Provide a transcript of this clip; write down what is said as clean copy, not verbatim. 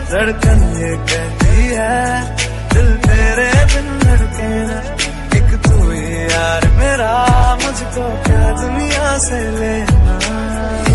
धड़कन ये कहती है दिल तेरे बिन धड़के ना, एक तू ही यार मेरा, मुझको क्या दुनिया से लेना।